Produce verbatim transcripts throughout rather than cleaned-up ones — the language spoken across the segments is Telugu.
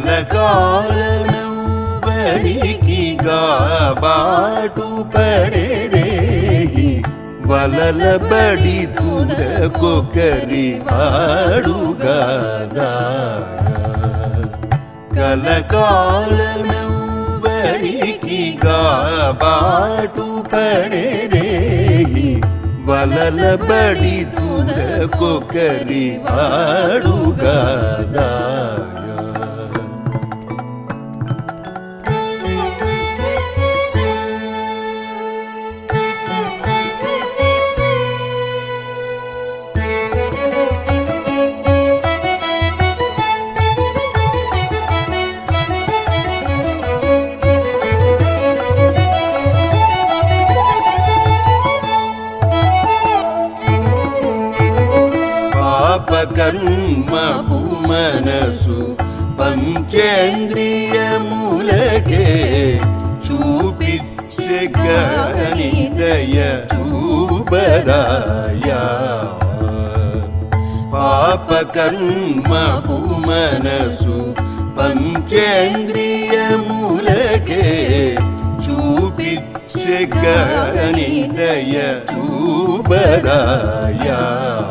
కలకాలమెవ్వరికి గాబాటు పడేదేహి వలలబడి తుదకొకరి వాడుగాదా కలకాలమెవ్వరికి గాబాటు పడేదేహి వలలబడి తుదకొకరి వాడుగాదా కర్మపు మనసు పంచేంద్రియములకే చూపిచ్చే గాని దయ చూపదాయా పాప కర్మపు మనసు పంచేంద్రియములకే చూపిచ్చే గాని దయ చూపదాయా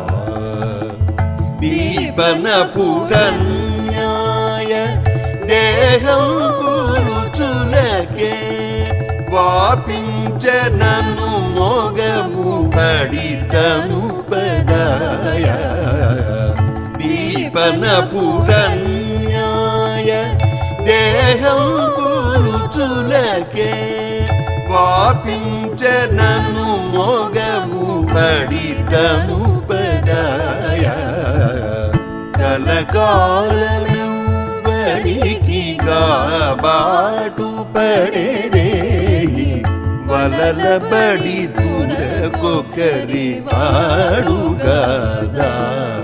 దీపనపుడన్యాయ దేహం పురుచులకే వాపించనను మోగము పడితను పదాయ దీపనపుడన్యాయ దేహం పురుచులకే వాపించనను మోగము పడితను పదాయ కలకాలమెవ్వరికి గాబాటు పడేదేహి వలలబడి తుదకొకరి వాడుగాదా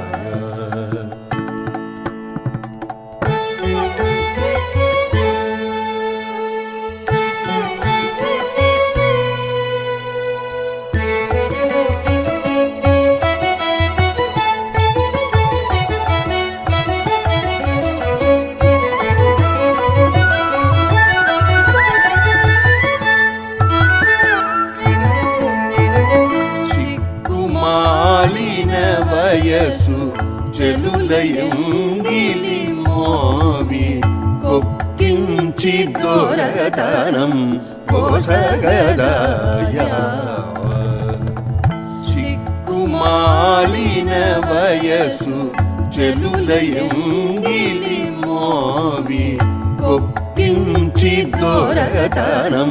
వయసు చెలులయంగిలి మోవి కొక్కించి దొరతనం పోసగదాయా సిక్కుమాలిన వయసు చెలులయంగిలి మోవి కొక్కించి దొరతనం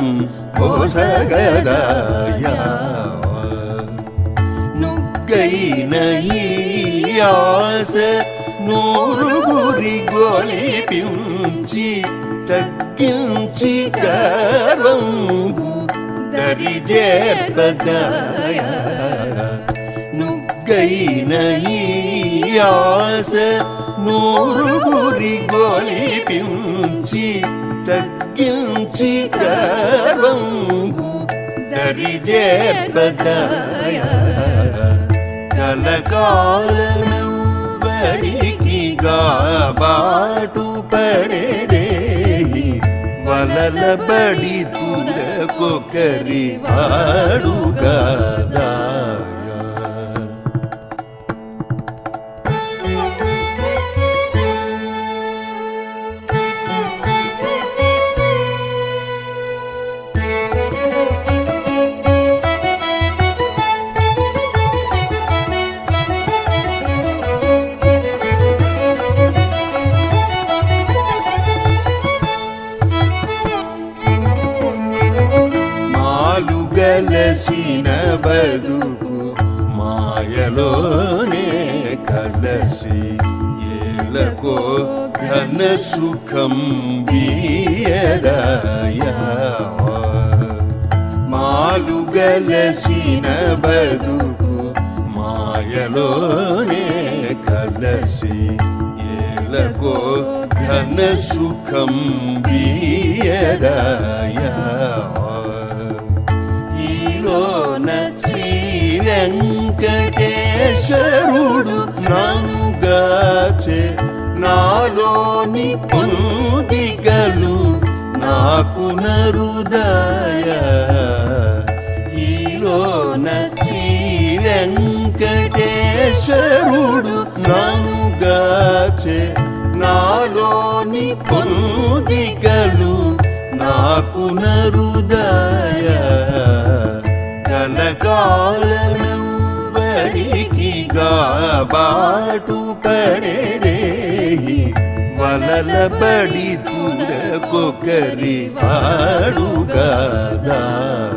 పోసగదాయా గైనయాస నూరుగురి గొలిపించి తగ్గించి గర్వంబు దరిజేర్పదాయ నుగ్గైనయాస నూరుగురి గొలిపించి తగ్గించి గర్వంబు దరిజేర్పదాయ కలకాలమెవ్వరికి గాబాటు పడేదేహి వలలబడి తుదకొకరి వాడుగాదా కలసిన బతుకు మాయలోనే కలసి ఏలకో ఘన సుఖం బియదాయా మాలుగలసిన బతుకు మాయలోనే కలసి ఏలకో ఘన సుఖం బియదాయా శ్రీ వెంకటేశ్వరుడు నానుగాచే నాలోని పొందిగలు నాకు నరుదయ ఈలోన శ్రీ వెంకటేశ్వరుడు నానుగాచే నాలోని పొందిగలు నాకు నరుదయ కలకాలమెవ్వరికి గాబాటు పడేదేహి వలలబడి తుదకొకరి వాడుగాదా